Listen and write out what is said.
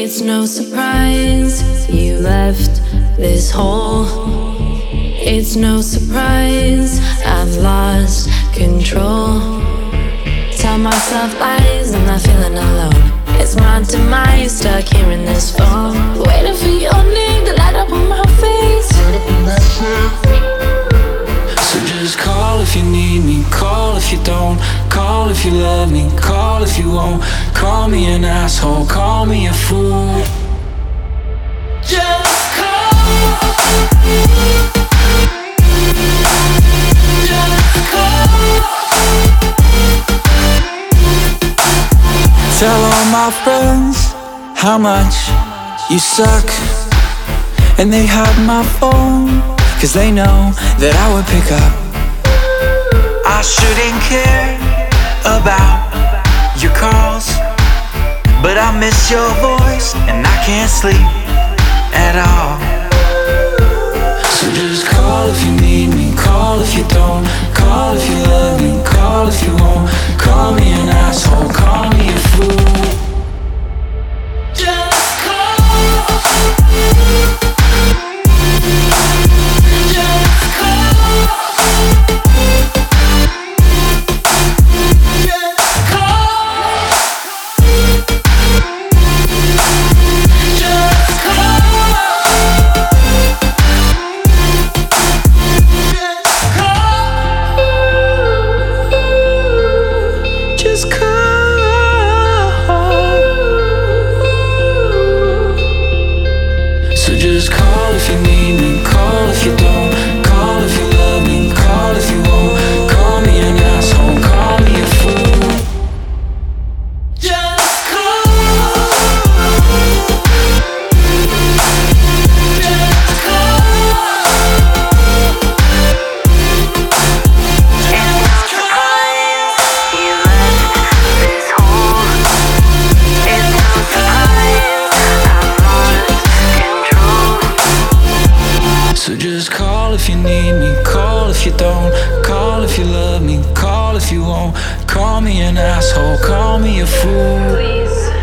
It's no surprise you left this hole. It's no surprise I've lost control. Tell myself lies, I'm not feeling alone. It's my demise, stuck here in this phone, waiting for your name to light up on my face. So just call if you need me, call if you don't, call if you love me, call if you won't. Call me an asshole, call me a fool. Just call. Just call. Tell all my friends how much you suck, and they hide my phone, 'cause they know that I would pick up. I shouldn't care about your calls, but I miss your voice and I can't sleep at all. So just call if you need me, call if you don't, call if you love me, call if you won't. Call me an asshole, call me a fool. Just call. Just call. Just call if you need me, call if you don't, call if you love me, call if you won't. Call me an asshole, call me a fool. Just call. Just call. It's no surprise you left this hole. It's no surprise I've lost control. So just call if you need me, call if you don't, call if you love me, call if you won't. Call me an asshole, call me a fool. Please.